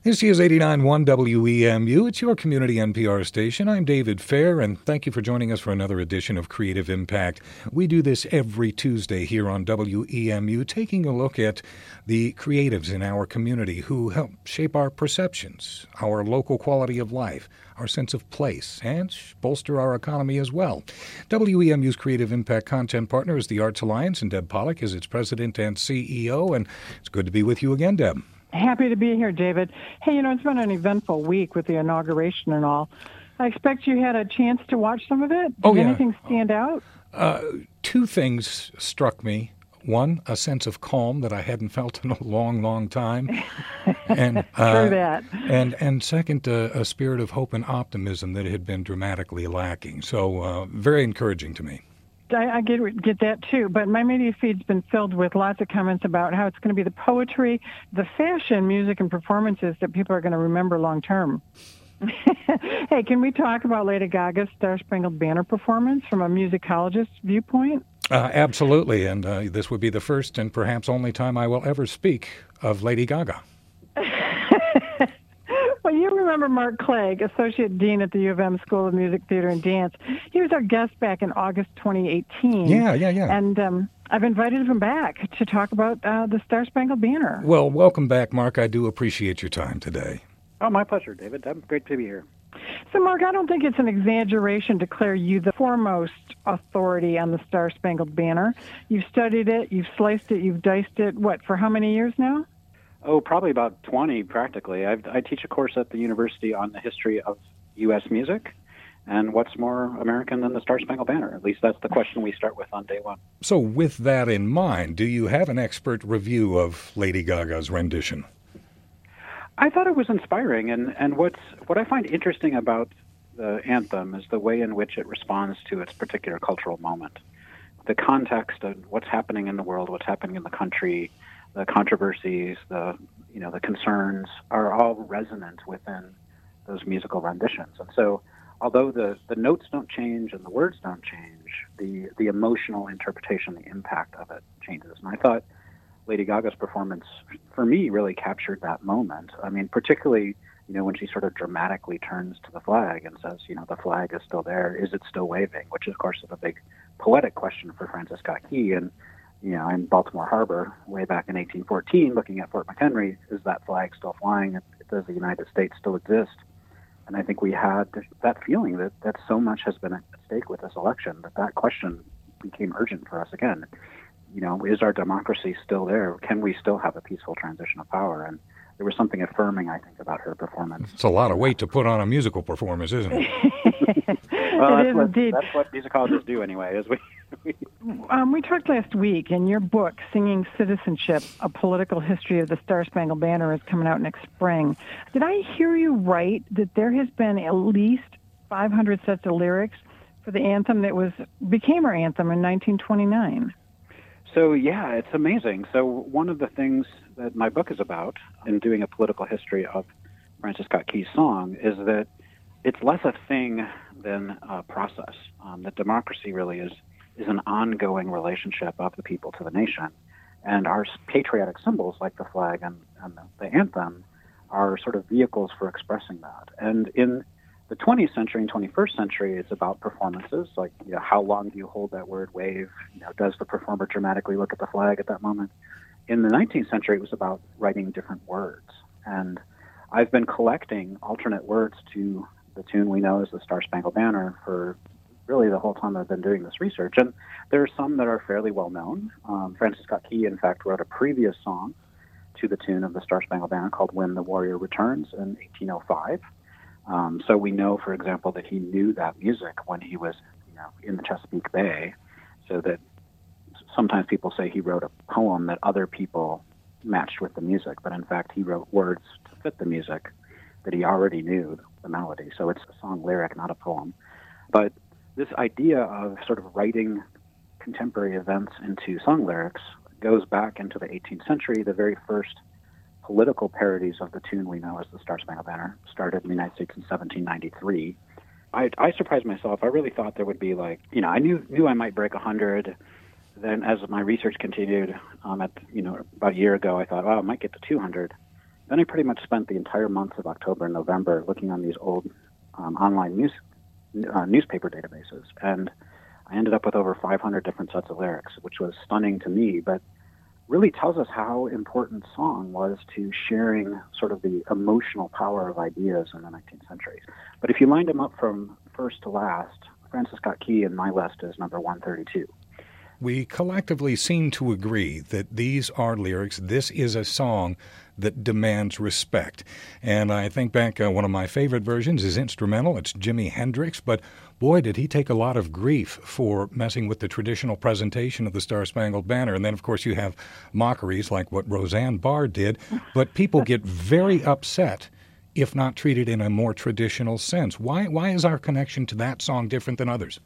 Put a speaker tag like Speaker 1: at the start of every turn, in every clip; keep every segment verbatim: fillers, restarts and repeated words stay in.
Speaker 1: This is eighty-nine point one W E M U. It's your community N P R station. I'm David Fair, and thank you for joining us for another edition of Creative Impact. We do this every Tuesday here on W E M U, taking a look at the creatives in our community who help shape our perceptions, our local quality of life, our sense of place, and bolster our economy as well. W E M U's Creative Impact content partner is the Arts Alliance, and Deb Pollack is its president and C E O, and it's good to be with you again, Deb.
Speaker 2: Happy to be here, David. Hey, you know, it's been an eventful week with the inauguration and all. I expect you had a chance to watch some of it. Did
Speaker 1: oh, yeah.
Speaker 2: anything stand out?
Speaker 1: Uh, two things struck me. One, a sense of calm that I hadn't felt in a long, long time. And, uh,
Speaker 2: True that.
Speaker 1: And, and second, uh, a spirit of hope and optimism that had been dramatically lacking. So uh, very encouraging to me.
Speaker 2: I, I get get that too, but my media feed's been filled with lots of comments about how it's going to be the poetry, the fashion, music, and performances that people are going to remember long term. Hey, can we talk about Lady Gaga's Star Spangled Banner performance from a musicologist's viewpoint?
Speaker 1: Uh, absolutely, and uh, this would be the first and perhaps only time I will ever speak of Lady Gaga.
Speaker 2: Well, you remember Mark Clegg, Associate Dean at the U of M School of Music, Theater, and Dance. He was our guest back in August twenty eighteen.
Speaker 1: Yeah, yeah, yeah.
Speaker 2: And um, I've invited him back to talk about uh, the Star Spangled Banner.
Speaker 1: Well, welcome back, Mark. I do appreciate your time today.
Speaker 3: Oh, my pleasure, David. I'm great to be here.
Speaker 2: So, Mark, I don't think it's an exaggeration to declare you the foremost authority on the Star Spangled Banner. You've studied it, you've sliced it, you've diced it, what, for how many years now?
Speaker 3: Oh, probably about twenty, practically. I've, I teach a course at the university on the history of U S music, and what's more American than the Star Spangled Banner? At least that's the question we start with on day one.
Speaker 1: So with that in mind, do you have an expert review of Lady Gaga's rendition?
Speaker 3: I thought it was inspiring, and, and what's, what I find interesting about the anthem is the way in which it responds to its particular cultural moment. The context of what's happening in the world, what's happening in the country, the controversies, the you know the concerns are all resonant within those musical renditions. And so, although the, the notes don't change and the words don't change, the the emotional interpretation, the impact of it changes. And I thought Lady Gaga's performance, for me, really captured that moment. I mean, particularly you know when she sort of dramatically turns to the flag and says, you know, the flag is still there. Is it still waving? Which, of course, is a big poetic question for Francis Scott Key. And you know, in Baltimore Harbor, way back in eighteen fourteen, looking at Fort McHenry, is that flag still flying? Does the United States still exist? And I think we had that feeling that, that so much has been at stake with this election, that that question became urgent for us again. You know, is our democracy still there? Can we still have a peaceful transition of power? And there was something affirming, I think, about her performance.
Speaker 1: It's a lot of weight to put on a musical performance, isn't it?
Speaker 3: Well,
Speaker 2: it
Speaker 3: that's,
Speaker 2: is
Speaker 3: what,
Speaker 2: indeed.
Speaker 3: that's what musicologists do anyway, is we... we
Speaker 2: Um, we talked last week, and your book, Singing Citizenship, A Political History of the Star Spangled Banner, is coming out next spring. Did I hear you right that there has been at least five hundred sets of lyrics for the anthem that was became our anthem in nineteen twenty-nine?
Speaker 3: So, yeah, it's amazing. So one of the things that my book is about in doing a political history of Francis Scott Key's song is that it's less a thing than a process. Um, that democracy really is is an ongoing relationship of the people to the nation. And our patriotic symbols, like the flag and, and the, the anthem, are sort of vehicles for expressing that. And in the twentieth century and twenty-first century, it's about performances, like, you know, how long do you hold that word wave? You know, does the performer dramatically look at the flag at that moment? In the nineteenth century, it was about writing different words. And I've been collecting alternate words to the tune we know as the Star Spangled Banner for really the whole time I've been doing this research. And there are some that are fairly well known. Um, Francis Scott Key, in fact, wrote a previous song to the tune of the Star Spangled Banner called When the Warrior Returns in eighteen oh five. Um, so we know, for example, that he knew that music when he was, you know, in the Chesapeake Bay, so that sometimes people say he wrote a poem that other people matched with the music, but in fact he wrote words to fit the music that he already knew the melody. So it's a song lyric, not a poem. But this idea of sort of writing contemporary events into song lyrics goes back into the eighteenth century. The very first political parodies of the tune we know as the Star Spangled Banner started in the United States in seventeen ninety-three. I, I surprised myself. I really thought there would be like, you know, I knew knew I might break one hundred. Then as my research continued, um, at, you know, about a year ago, I thought, oh, I might get to two hundred. then I pretty much spent the entire months of October and November looking on these old um, online news, uh, newspaper databases. And I ended up with over five hundred different sets of lyrics, which was stunning to me, but really tells us how important song was to sharing sort of the emotional power of ideas in the nineteenth century. But if you lined them up from first to last, Francis Scott Key in my list is number one thirty-two.
Speaker 1: We collectively seem to agree that these are lyrics. This is a song that demands respect. And I think back, uh, one of my favorite versions is instrumental. It's Jimi Hendrix, but boy, did he take a lot of grief for messing with the traditional presentation of the Star-Spangled Banner. And then, of course, you have mockeries like what Roseanne Barr did. But people get very upset if not treated in a more traditional sense. Why, why is our connection to that song different than others?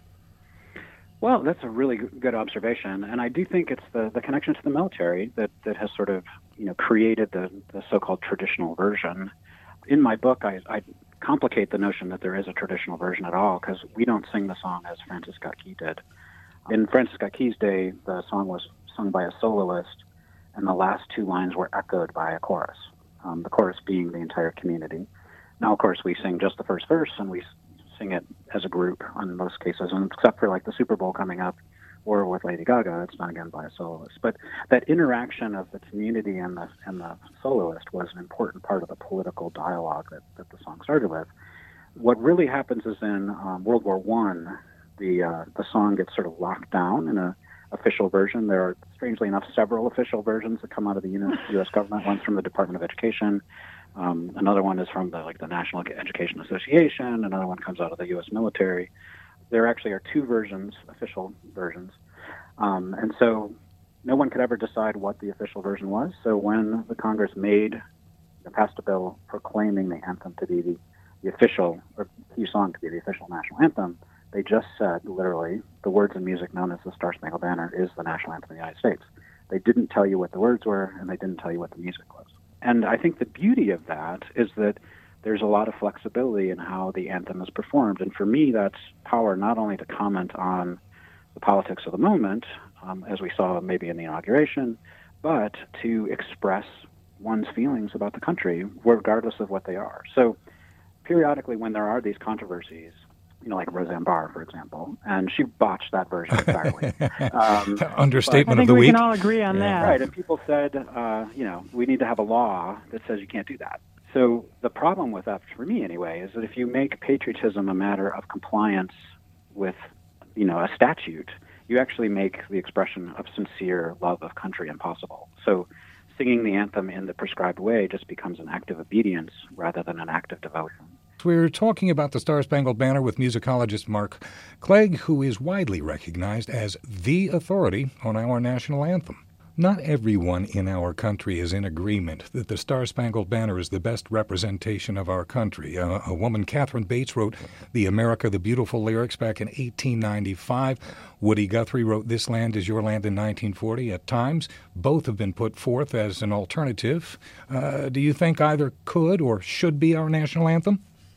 Speaker 3: Well, that's a really good observation, and I do think it's the, the connection to the military that, that has sort of, you know, created the, the so-called traditional version. In my book, I, I complicate the notion that there is a traditional version at all, because we don't sing the song as Francis Scott Key did. In Francis Scott Key's day, the song was sung by a soloist, and the last two lines were echoed by a chorus, um, the chorus being the entire community. Now, of course, we sing just the first verse, and we sing it as a group in most cases, and except for like the Super Bowl coming up or with Lady Gaga, it's done again by a soloist. But that interaction of the community and the and the soloist was an important part of the political dialogue that, that the song started with. What really happens is in um, World War One, the uh, the song gets sort of locked down in a official version. There are, strangely enough, several official versions that come out of the U S government. One's from the Department of Education. Um, another one is from the like the National Education Association. Another one comes out of the U S military. There actually are two versions, official versions. Um, and so no one could ever decide what the official version was. So when the Congress made, passed a bill proclaiming the anthem to be the, the official, or Key song to be the official national anthem, they just said, literally, the words and music known as the Star-Spangled Banner is the national anthem of the United States. They didn't tell you what the words were, and they didn't tell you what the music was. And I think the beauty of that is that there's a lot of flexibility in how the anthem is performed. And for me, that's power not only to comment on the politics of the moment, um, as we saw maybe in the inauguration, but to express one's feelings about the country, regardless of what they are. So periodically when there are these controversies, you know, like Roseanne Barr, for example, and she botched that version entirely. Um,
Speaker 1: Understatement
Speaker 2: of
Speaker 1: the
Speaker 2: week. I think we
Speaker 1: week.
Speaker 2: can all agree on
Speaker 1: yeah.
Speaker 2: that.
Speaker 3: Right, and people said, uh, you know, we need to have a law that says you can't do that. So the problem with that, for me anyway, is that if you make patriotism a matter of compliance with, you know, a statute, you actually make the expression of sincere love of country impossible. So singing the anthem in the prescribed way just becomes an act of obedience rather than an act of devotion.
Speaker 1: We're talking about the Star-Spangled Banner with musicologist Mark Clegg, who is widely recognized as the authority on our national anthem. Not everyone in our country is in agreement that the Star-Spangled Banner is the best representation of our country. Uh, a woman, Catherine Bates, wrote the America the Beautiful lyrics back in eighteen ninety-five. Woody Guthrie wrote This Land Is Your Land in nineteen forty. At times, both have been put forth as an alternative. Uh, do you think either could or should be our national anthem?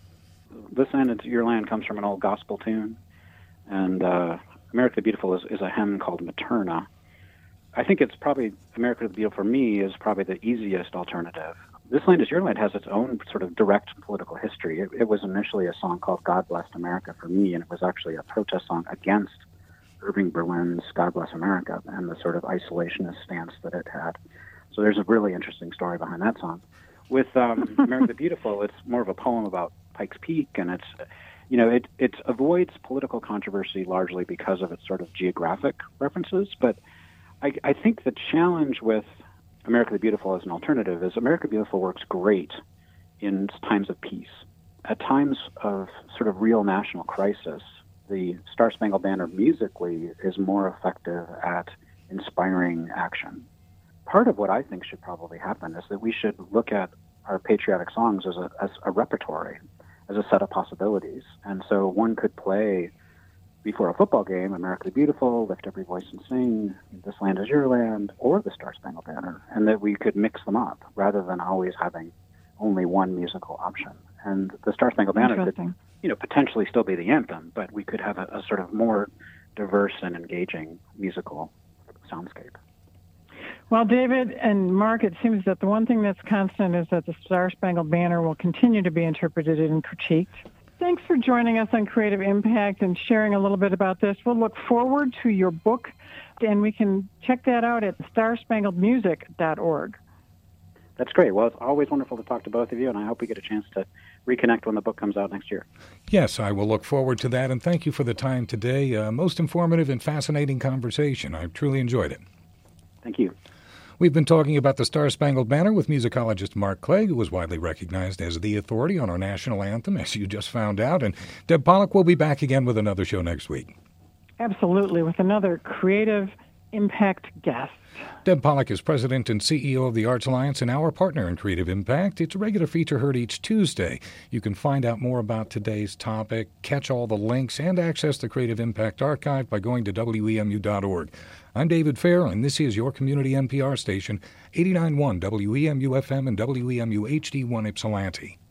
Speaker 3: This Land Is Your Land comes from an old gospel tune, and uh, America the Beautiful is, is a hymn called Materna. I think it's probably, America the Beautiful for me is probably the easiest alternative. This Land Is Your Land has its own sort of direct political history. It, it was initially a song called God Bless America for me, and it was actually a protest song against Irving Berlin's God Bless America and the sort of isolationist stance that it had. So there's a really interesting story behind that song. With um, America the Beautiful, it's more of a poem about Pikes Peak, and it's, you know, it, it avoids political controversy largely because of its sort of geographic references. But I, I think the challenge with America the Beautiful as an alternative is America the Beautiful works great in times of peace. At times of sort of real national crisis, the Star-Spangled Banner musically is more effective at inspiring action. Part of what I think should probably happen is that we should look at our patriotic songs as a, as a repertory, as a set of possibilities. And so one could play before a football game, America the Beautiful, Lift Every Voice and Sing, This Land Is Your Land, or the Star-Spangled Banner, and that we could mix them up rather than always having only one musical option. And the Star-Spangled Banner could, you know, potentially still be the anthem, but we could have a, a sort of more diverse and engaging musical soundscape.
Speaker 2: Well, David and Mark, it seems that the one thing that's constant is that the Star-Spangled Banner will continue to be interpreted and critiqued. Thanks for joining us on Creative Impact and sharing a little bit about this. We'll look forward to your book, and we can check that out at star spangled music dot org.
Speaker 3: That's great. Well, it's always wonderful to talk to both of you, and I hope we get a chance to reconnect when the book comes out next year.
Speaker 1: Yes, I will look forward to that, and thank you for the time today. Uh, most informative and fascinating conversation. I truly enjoyed it.
Speaker 3: Thank you.
Speaker 1: We've been talking about the Star-Spangled Banner with musicologist Mark Clegg, who is widely recognized as the authority on our national anthem, as you just found out. And Deb Pollack will be back again with another show next week.
Speaker 2: Absolutely, with another Creative Impact guest.
Speaker 1: Deb Pollack is president and C E O of the Arts Alliance and our partner in Creative Impact. It's a regular feature heard each Tuesday. You can find out more about today's topic, catch all the links, and access the Creative Impact archive by going to W E M U dot org. I'm David Fair, and this is your community N P R station, eighty-nine point one W E M U F M and W E M U H D one Ypsilanti.